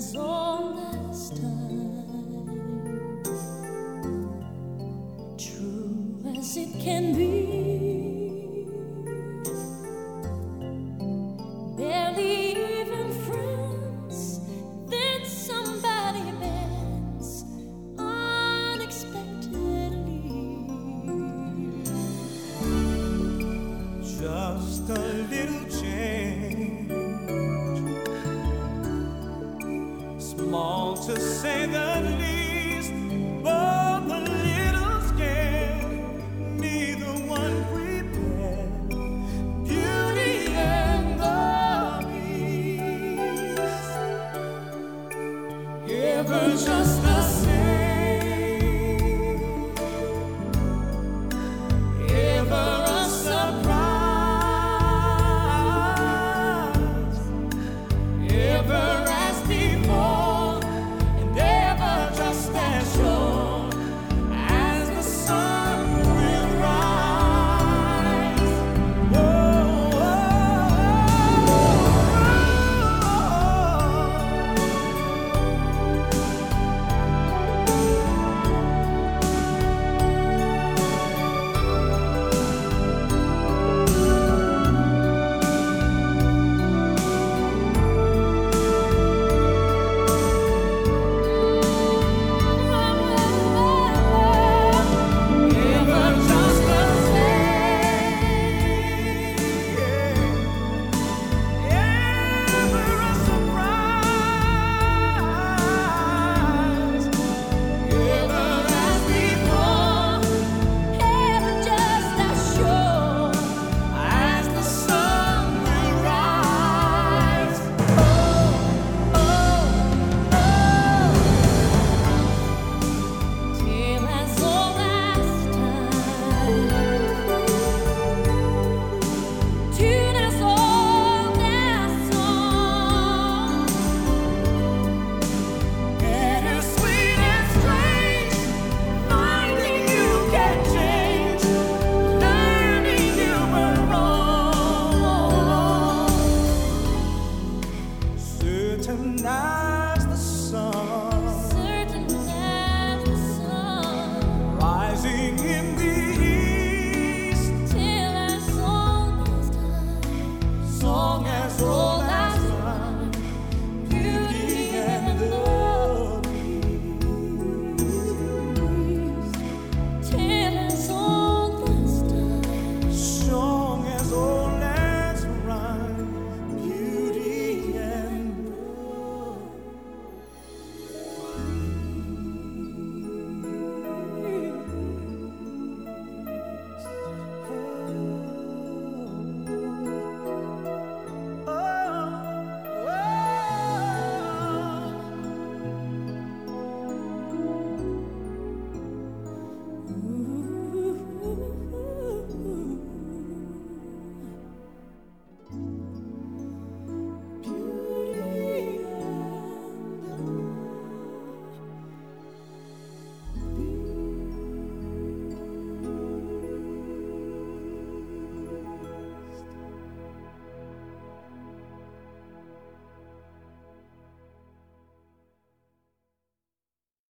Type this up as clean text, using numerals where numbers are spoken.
as old as time, true as it can be, barely even friends, then somebody bends unexpectedly. Just a little change, small to say the least, but a little scared, neither one prepared. Beauty and the Beast, ever just the same, ever a surprise, ever as before, and ever just as sure as the sun will rise. Ever just the same, ever a surprise, ever as before, Ever just as sure as the sun will rise. tale as old as time, tune as old as song, Bittersweet and strange, finding you can change, learning you were wrong. Certain